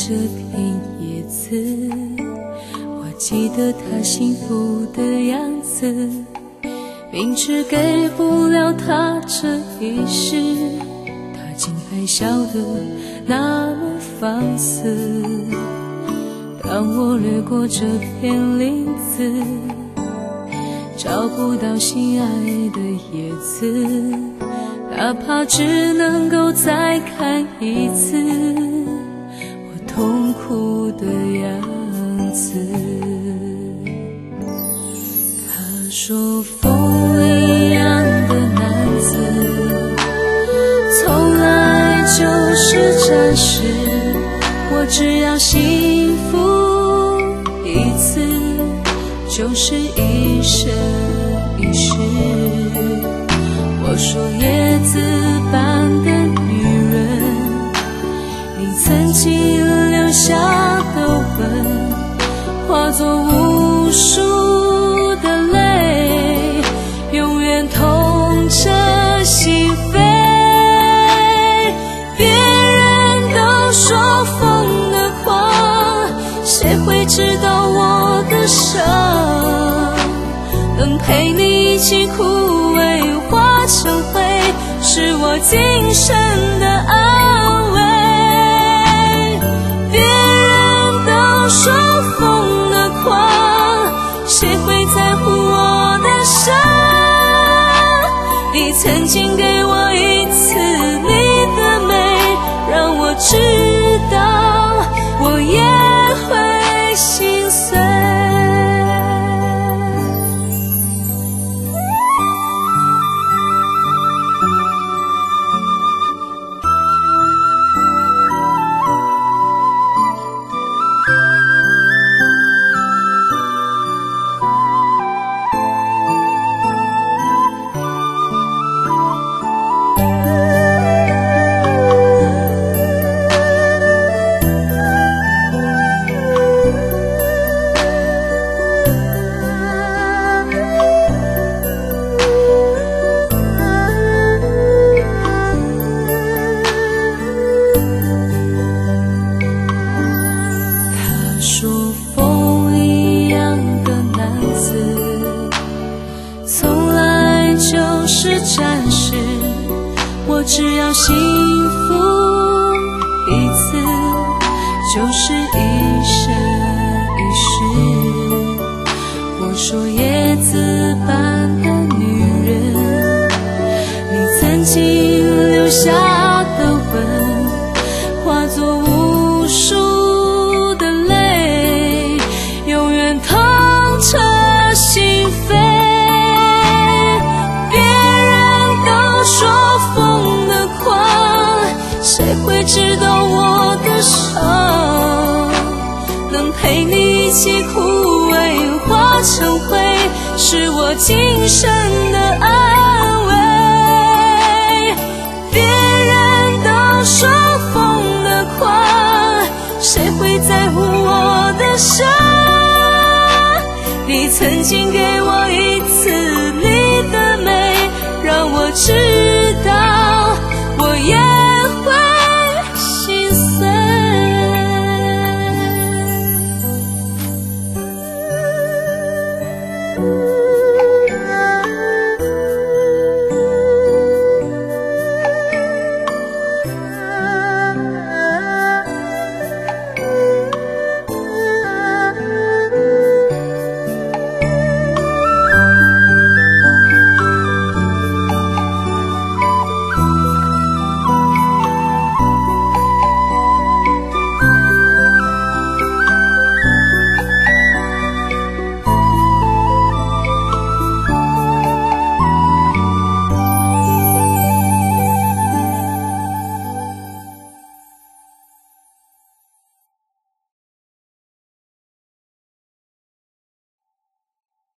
这片叶子，我记得他幸福的样子，明知给不了他这一世，他竟还笑得那么放肆。当我掠过这片林子，找不到心爱的叶子，哪怕只能够再看一次我痛苦的样子。他说风一样的男子从来就是暂时，我只要幸福一次就是一生一世。我说叶子般的女人，你曾经留下的吻化作无数的泪，永远痛彻心扉。别人都说疯的狂，谁会知道我的伤？能陪你一起枯萎化成灰，是我今生的安慰。别人都说疯的狂，谁会在乎我的伤？你曾经给我一次你的美，让我知道我也会心碎。说风一样的男子从来就是暂时，我只要幸福一次就是一生一世。我说叶子般的女人，你曾经留下的吻化作无数彻心扉。别人都说疯的狂，谁会知道我的伤？能陪你一起枯萎化成灰，是我今生的安慰。别人都说疯的狂，谁会在乎我的伤？你曾经给我一次你的美，让我知道我也会心碎。